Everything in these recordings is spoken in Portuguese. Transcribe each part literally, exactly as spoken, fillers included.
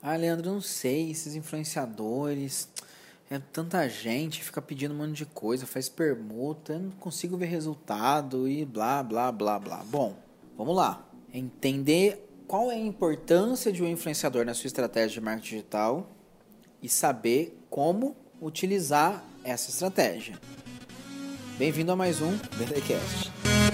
Ah, Leandro, eu não sei, esses influenciadores, é tanta gente, fica pedindo um monte de coisa, faz permuta, eu não consigo ver resultado e blá, blá, blá, blá. Bom, vamos lá. Entender qual é a importância de um influenciador na sua estratégia de marketing digital e saber como utilizar essa estratégia. Bem-vindo a mais um BDcast.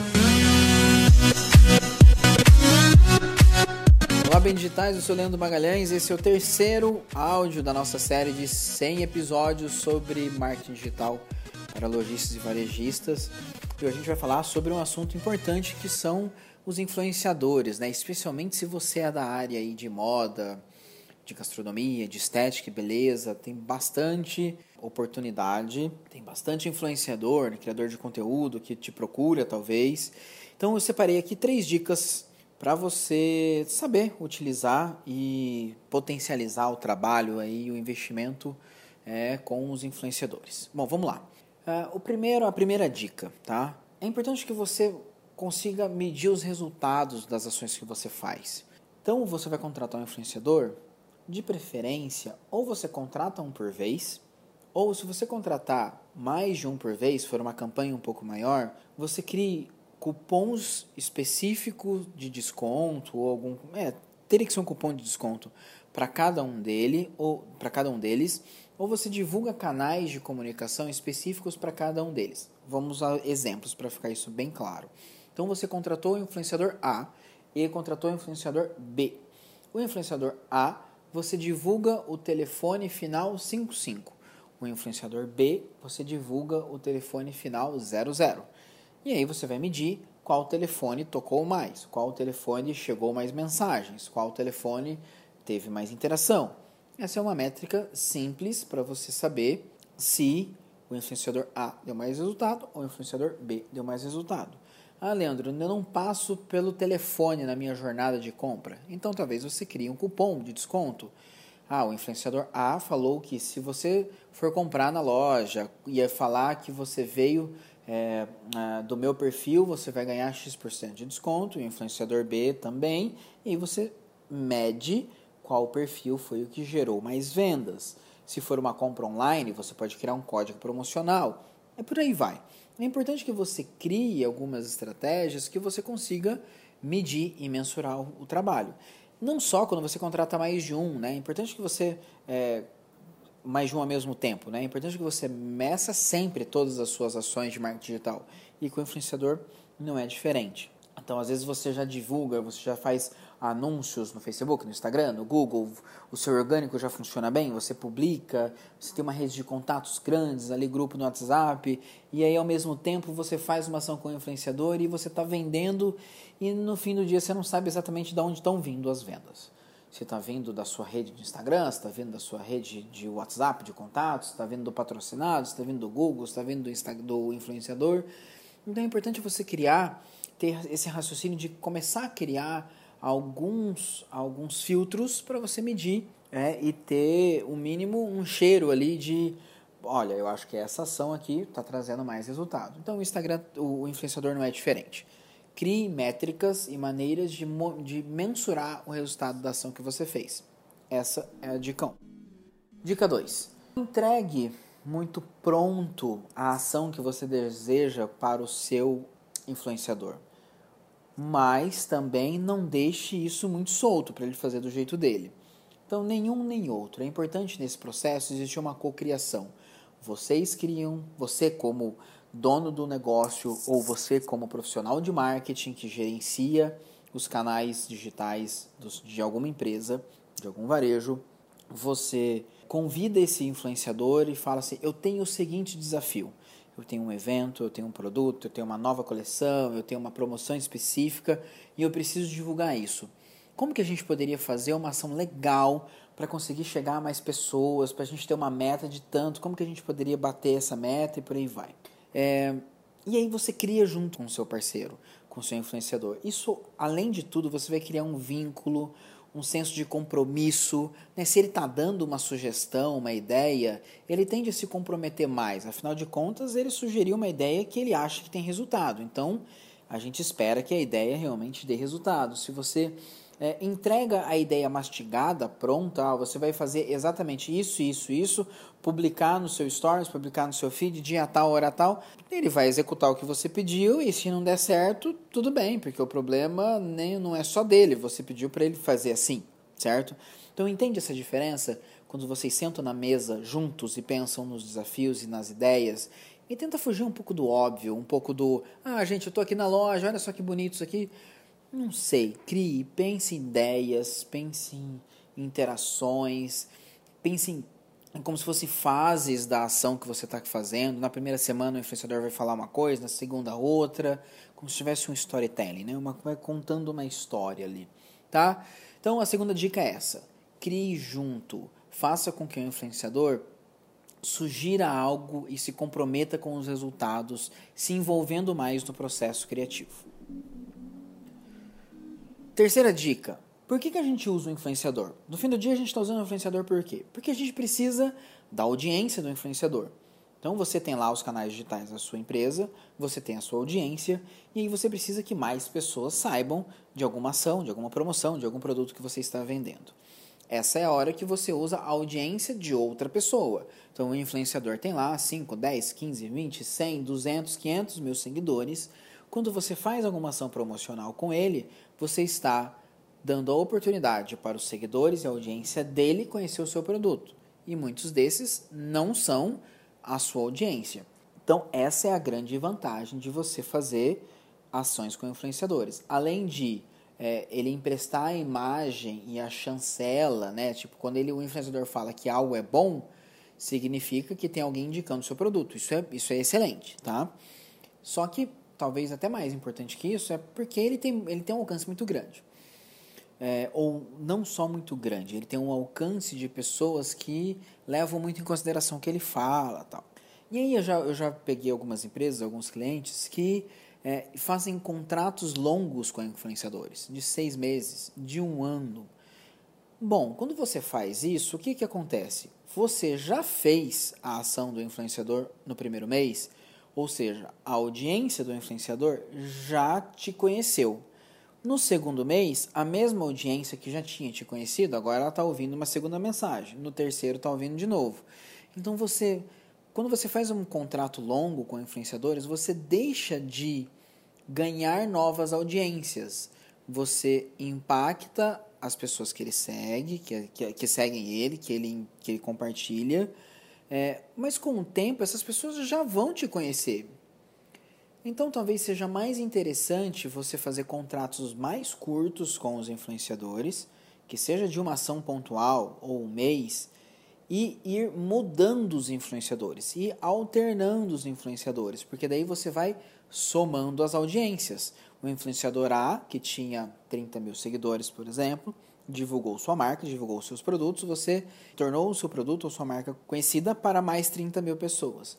Olá, bem digitais, eu sou o Leandro Magalhães, esse é o terceiro áudio da nossa série de cem episódios sobre marketing digital para lojistas e varejistas. E hoje a gente vai falar sobre um assunto importante que são os influenciadores, né? Especialmente se você é da área aí de moda, de gastronomia, de estética e beleza, tem bastante oportunidade, tem bastante influenciador, criador de conteúdo que te procura talvez. Então eu separei aqui três dicas para você saber utilizar e potencializar o trabalho e o investimento é, com os influenciadores. Bom, vamos lá. Uh, o primeiro, a primeira dica, tá? É importante que você consiga medir os resultados das ações que você faz. Então, você vai contratar um influenciador, de preferência, ou você contrata um por vez, ou se você contratar mais de um por vez, for uma campanha um pouco maior, você crie cupons específicos de desconto ou algum, é, teria que ser um cupom de desconto para cada um dele ou para cada um deles, ou você divulga canais de comunicação específicos para cada um deles. Vamos a exemplos para ficar isso bem claro. Então você contratou o influenciador A e contratou o influenciador B. O influenciador A, você divulga o telefone final cinquenta e cinco. O influenciador B, você divulga o telefone final zero zero. E aí você vai medir qual telefone tocou mais, qual telefone chegou mais mensagens, qual telefone teve mais interação. Essa é uma métrica simples para você saber se o influenciador A deu mais resultado ou o influenciador B deu mais resultado. Ah, Leandro, eu não passo pelo telefone na minha jornada de compra. Então talvez você crie um cupom de desconto. Ah, o influenciador A falou que se você for comprar na loja, ia falar que você veio é, do meu perfil, você vai ganhar X por cento de desconto, o influenciador B também, e aí você mede qual perfil foi o que gerou mais vendas. Se for uma compra online, você pode criar um código promocional. É por aí vai. É importante que você crie algumas estratégias que você consiga medir e mensurar o trabalho. Não só quando você contrata mais de um, né? É importante que você... É, mais de um ao mesmo tempo, né? É importante que você meça sempre todas as suas ações de marketing digital. E com o influenciador não é diferente. Então, às vezes você já divulga, você já faz anúncios no Facebook, no Instagram, no Google, o seu orgânico já funciona bem, você publica, você tem uma rede de contatos grandes, ali grupo no WhatsApp, e aí ao mesmo tempo você faz uma ação com o influenciador e você está vendendo e no fim do dia você não sabe exatamente de onde estão vindo as vendas. Você está vindo da sua rede de Instagram, você está vindo da sua rede de WhatsApp, de contatos, você está vindo do patrocinado, você está vindo do Google, você está vindo do, Insta, do influenciador. Então é importante você criar, ter esse raciocínio de começar a criar alguns, alguns filtros para você medir é, e ter o mínimo um cheiro ali de, olha, eu acho que essa ação aqui está trazendo mais resultado. Então o Instagram, o influenciador não é diferente. Crie métricas e maneiras de, de mensurar o resultado da ação que você fez. Essa é a dica um. Dica dois. Entregue muito pronto a ação que você deseja para o seu influenciador. Mas também não deixe isso muito solto para ele fazer do jeito dele. Então, nenhum nem outro. É importante nesse processo existir uma cocriação. Vocês criam, você como dono do negócio ou você como profissional de marketing que gerencia os canais digitais de alguma empresa, de algum varejo, você convida esse influenciador e fala assim, eu tenho o seguinte desafio, eu tenho um evento, eu tenho um produto, eu tenho uma nova coleção, eu tenho uma promoção específica e eu preciso divulgar isso. Como que a gente poderia fazer uma ação legal para conseguir chegar a mais pessoas, para a gente ter uma meta de tanto, como que a gente poderia bater essa meta e por aí vai. É, e aí você cria junto com o seu parceiro, com o seu influenciador. Isso, além de tudo, você vai criar um vínculo, um senso de compromisso. Né? Se ele está dando uma sugestão, uma ideia, ele tende a se comprometer mais. Afinal de contas, ele sugeriu uma ideia que ele acha que tem resultado. Então, a gente espera que a ideia realmente dê resultado. Se você É, entrega a ideia mastigada, pronta, ó, você vai fazer exatamente isso, isso, isso, publicar no seu stories, publicar no seu feed, dia tal, hora tal, ele vai executar o que você pediu e se não der certo, tudo bem, porque o problema nem, não é só dele, você pediu para ele fazer assim, certo? Então entende essa diferença quando vocês sentam na mesa juntos e pensam nos desafios e nas ideias e tenta fugir um pouco do óbvio, um pouco do, ah gente, eu tô aqui na loja, olha só que bonito isso aqui. Não sei, crie, pense em ideias, pense em interações, pense em, em como se fosse fases da ação que você está fazendo. Na primeira semana o influenciador vai falar uma coisa, na segunda outra, como se tivesse um storytelling, né? Uma, vai contando uma história ali, tá? Então a segunda dica é essa, crie junto, faça com que o influenciador sugira algo e se comprometa com os resultados, se envolvendo mais no processo criativo. Terceira dica, por que, que a gente usa o influenciador? No fim do dia a gente está usando o influenciador por quê? Porque a gente precisa da audiência do influenciador. Então você tem lá os canais digitais da sua empresa, você tem a sua audiência, e aí você precisa que mais pessoas saibam de alguma ação, de alguma promoção, de algum produto que você está vendendo. Essa é a hora que você usa a audiência de outra pessoa. Então o influenciador tem lá cinco, dez, quinze, vinte, cem, duzentos, quinhentos mil seguidores. Quando você faz alguma ação promocional com ele, você está dando a oportunidade para os seguidores e a audiência dele conhecer o seu produto. E muitos desses não são a sua audiência. Então, essa é a grande vantagem de você fazer ações com influenciadores. Além de é, ele emprestar a imagem e a chancela, né? Tipo, quando ele, o influenciador fala que algo é bom, significa que tem alguém indicando o seu produto. Isso é, isso é excelente, tá? Só que talvez até mais importante que isso, é porque ele tem, ele tem um alcance muito grande. É, ou não só muito grande, ele tem um alcance de pessoas que levam muito em consideração o que ele fala. Tal. E aí eu já, eu já peguei algumas empresas, alguns clientes que é, fazem contratos longos com influenciadores, de seis meses, de um ano. Bom, quando você faz isso, o que, que acontece? Você já fez a ação do influenciador no primeiro mês, ou seja, a audiência do influenciador já te conheceu. No segundo mês, a mesma audiência que já tinha te conhecido, agora ela está ouvindo uma segunda mensagem. No terceiro está ouvindo de novo. Então, você, quando você faz um contrato longo com influenciadores, você deixa de ganhar novas audiências. Você impacta as pessoas que ele segue, que, que, que seguem ele, que ele, que ele compartilha. É, mas com o tempo essas pessoas já vão te conhecer. Então talvez seja mais interessante você fazer contratos mais curtos com os influenciadores, que seja de uma ação pontual ou um mês, e ir mudando os influenciadores, e alternando os influenciadores, porque daí você vai somando as audiências. O influenciador A, que tinha trinta mil seguidores, por exemplo, divulgou sua marca, divulgou seus produtos, você tornou o seu produto ou sua marca conhecida para mais trinta mil pessoas.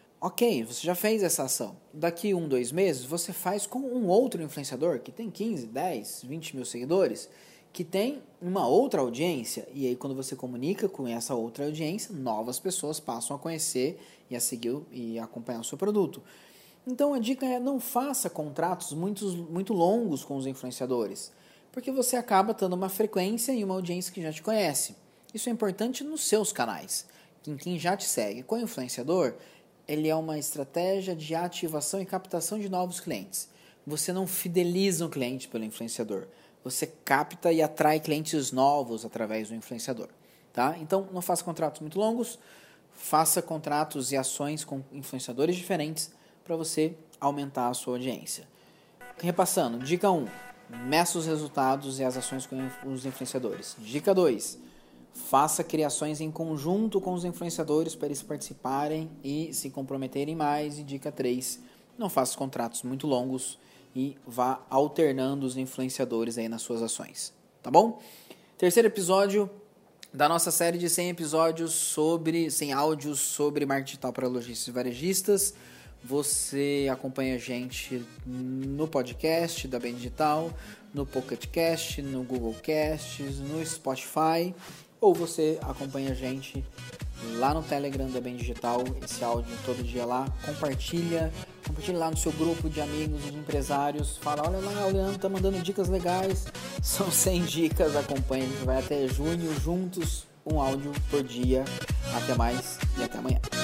Ok, você já fez essa ação. Daqui um, dois meses, você faz com um outro influenciador que tem quinze, dez, vinte mil seguidores, que tem uma outra audiência, e aí quando você comunica com essa outra audiência, novas pessoas passam a conhecer e a seguir e a acompanhar o seu produto. Então a dica é não faça contratos muito, muito longos com os influenciadores, porque você acaba tendo uma frequência e uma audiência que já te conhece. Isso é importante nos seus canais, em quem já te segue. Com o influenciador, ele é uma estratégia de ativação e captação de novos clientes. Você não fideliza um cliente pelo influenciador, você capta e atrai clientes novos através do influenciador. Tá? Então, não faça contratos muito longos, faça contratos e ações com influenciadores diferentes para você aumentar a sua audiência. Repassando, dica um. Meça os resultados e as ações com os influenciadores. Dica dois. Faça criações em conjunto com os influenciadores para eles participarem e se comprometerem mais. E dica três. Não faça contratos muito longos e vá alternando os influenciadores aí nas suas ações. Tá bom? Terceiro episódio da nossa série de cem episódios sobre, cem áudios sobre marketing digital para lojistas e varejistas. Você acompanha a gente no podcast da Bem Digital, no Pocket Cast, no Google Cast, no Spotify, ou você acompanha a gente lá no Telegram da Bem Digital, esse áudio todo dia lá, compartilha compartilhe lá no seu grupo de amigos, de empresários. Fala, olha lá, o Leandro tá mandando dicas legais. São cem dicas, acompanhe, a gente vai até junho juntos, um áudio por dia. Até mais e até amanhã.